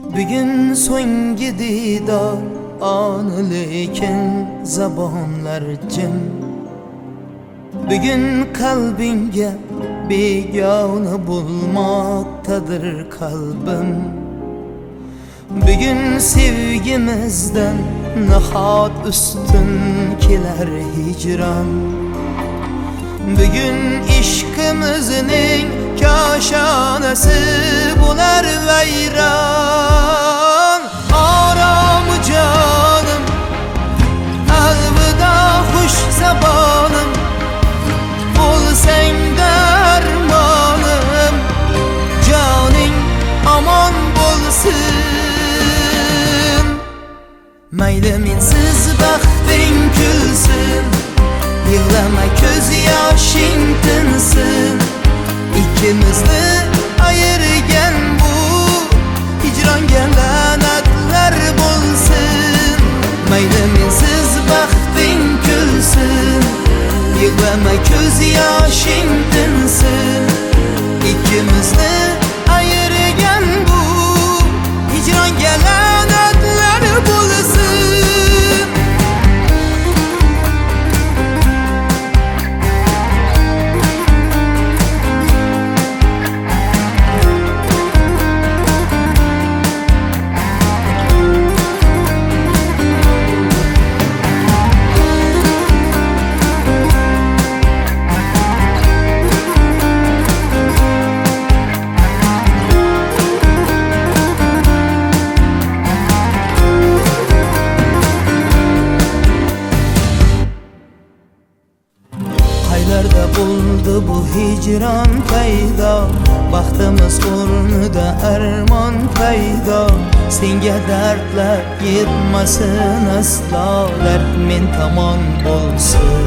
Bugün so'nggi didor onu lekin zabonlar jim. Bugün kalbinga begona bulmaktadır kalbim. Bugün sevgimizden nahot üstün kelar hicran. Bugün ishqimizning koshanasi bo'lar vayron. Orom jonim, alvida xush zabonim, bo'lsang darmonim, joning omon bo'lsin. Mayli mensiz baxting kulsin, yig'lama ko'z yoshing tinsin. İkimizni ayırgan bu hicronga la'natlar bo'lsin. Mayli mensiz baxting kulsin, yig'lama ko'z yoshing tinsin. İkimizni ayırgan bu hicronga la'natlar bo'lsin. Qaylarda bo'ldi bu hicron paydo, baxtimiz o'rnida armon paydo. Senga dardlar yetmasin aslo, dard men tomon bo'lsin.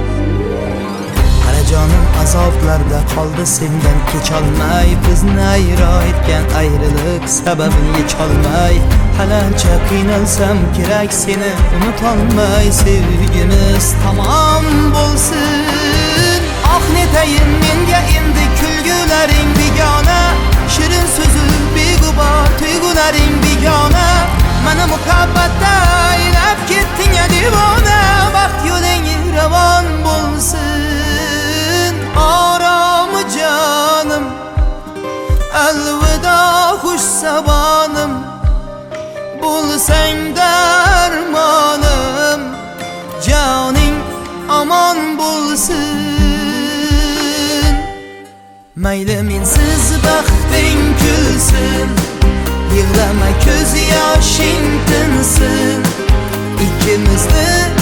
Qara jonim azoblarda qoldi sendan kecholmay, bizni ayro etgan ayriliq sababini yecholmay. Qalancha qiynalsam kerak seni unutolmay, sevgimiz tamom bo'lsin. Ah netayin menga endi kulgularing begona, shirin so'zi beg'ubor tuyg'ularing begona. Mana muhabbatda aylab ketding ya devona, baxt yo'ling ravon bo'lsin. Orom jonim, alvida xush sabonim, bo'lsang darmonim, joning omon bo'lsin. Mayli mensiz baxting kulsin, yig'lama ko'z yoshing tinsin. İkimizni